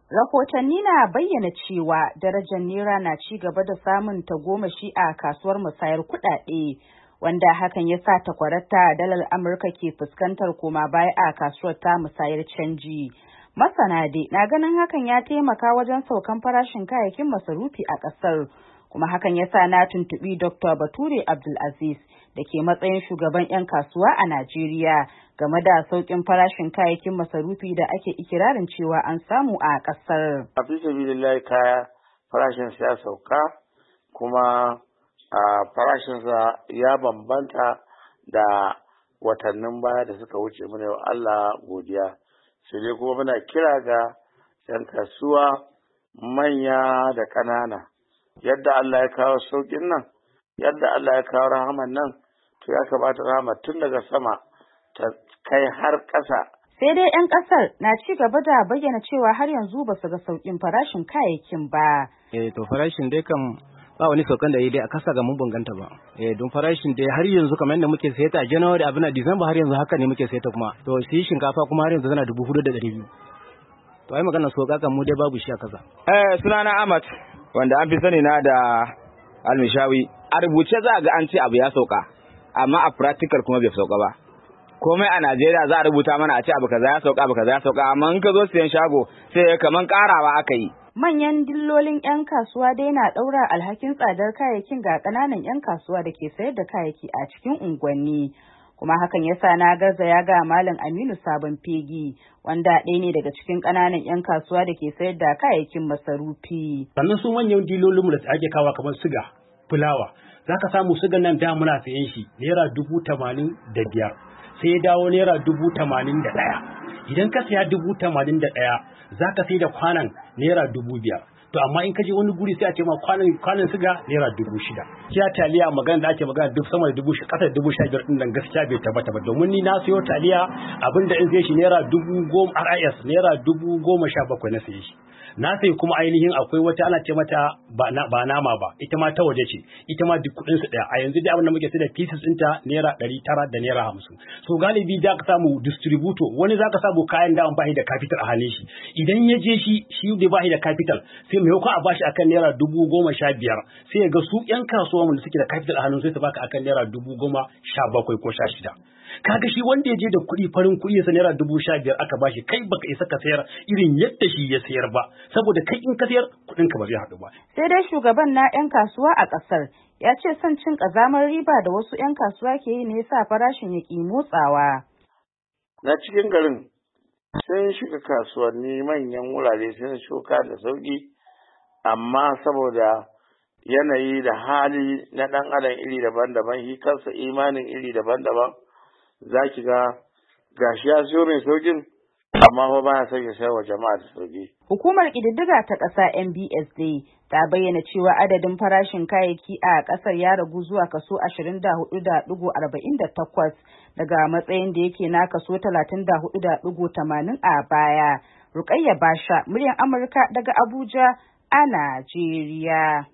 Rahotanni na bayyana cewa darajar Naira na ci gaba da samun tagomashi a kasuwar musayar kuɗaɗe, wanda hakan ya sa takwararta dalar Amurka ke fuskantar koma baya a kasuwar ta musayar canji. Masana dai na ganin hakan ya taimaka wajen saukan farashin kayayyakin masarufi a ƙasar. Kuma hakan ya sa na tuntuɓi Dr. Bature Abdulaziz da ke matsayin shugaban 'yan kasuwa a Najeriya game da sauƙin farashin kayayyakin masarufi da ake ikirarin cewa an samu a ƙasar. A fi sabilillahi kaya farashin ya sauka kuma farashinsa ya bambanta da watannin baya da suka wuce, muna wa Allah godiya. Sai dai kuma muna kira ga 'yan kasuwa manya da ƙanana. Yadda Allah ya kawo sauƙin nan, yadda Allah ya kawo rahaman nan, to ya kamata rahama tun daga sama ta kai har ƙasa. Sai dai 'yan ƙasar na ci gaba da bayyana cewa har yanzu ba su ga sauƙin farashin kayayyakin ba. To farashin dai kam ba wani saukan da dai a kasa ga mun banganta ba. Don farashin dai har yanzu kamar yadda muke sayar ta a January abin a December har yanzu haka ne muke sayar ta kuma. To shi shinkafa kuma har yanzu tana 4,200. To ai magana sauka kan mu dai babu shi a kasa. Sunana Ahmad wanda an fi sani na da Almishawi. A rubuce za a ga an ce abu ya sauka, amma a practical kuma bai sauka ba. Komai a Najeriya za a rubuta mana a ce abu kaza ya sauka, abu kaza ya sauka, amma in ka zo siyan shago sai kaman karawa aka yi. Manyan dillolin 'yan kasuwa dai na ɗaura alhakin tsadar kayayyakin ga ƙananan 'yan kasuwa da ke sayar da kayayyaki a cikin unguwanni. Kuma hakan ya sa na garzaya ga Malam Aminu Sabon Fegi, wanda ɗaya ne daga cikin ƙananan 'yan kasuwa da ke sayar da kayayyakin masarufi. Sannan su manyan dilolinmu da ake kawo kamar siga, fulawa, za ka samu sigan nan da muna sayen shi Naira 85,000, sai ya dawo Naira 81,000. Idan ka siya 81,000 za ka sai da kwanan Naira 5,000. To amma in ka je wani guri sai a ce ma kwanan siga Naira 6,000. Kiya taliya magana da ake magana duk sama da 15,000 din nan gaskiya bai tabbata ba, domin ni na sayo taliya abinda in sai shi Naira 10,000 RIS Naira 17,000 na saye shi. Na sai kuma ainihin akwai wata ana ce mata ba nama ba, ita ma ta waje ce, ita ma duk kudin su daya. A yanzu dai abin da muke sai da pieces ɗinta Naira 900 da Naira 50. So galibi da ka samu distributor, wani za ka samu kayan da an bashi da capital a hannun shi. Idan ya je shi da bashi da capital sai maimakon a bashi akan Naira 15,000 sai ya ga su 'yan kasuwa da suke da capital a hannun sai su baka akan Naira 17,000 ko 16. Kaga shi wanda ya je da kuɗi farin kuɗi ya Naira 15,000 aka bashi, kai baka isa ka sayar irin yadda shi ya sayar ba, saboda kai in ka sayar kuɗin ka ba zai haɗu ba. Sai dai shugaban na 'yan kasuwa a ƙasar ya ce son cin ƙazamar riba da wasu 'yan kasuwa ke yi ne yasa farashin ya ƙi motsawa. Na cikin garin sun shiga kasuwanni manyan wurare sun shuka da sauƙi, amma saboda yanayi da hali na ɗan adam iri daban-daban, shi kansa imanin iri daban-daban, za ki ga gashi ya siyo mai saukin amma fa baya son ya sayar wa jama'a da sauki. Hukumar ƙididdiga ta ƙasa NBS dai ta bayyana cewa adadin farashin kayayyaki a ƙasar ya ragu zuwa kaso 24.48 daga matsayin da yake na kaso 34.80 a baya. Rukayya Basha, muryar Amurka daga Abuja a Najeriya.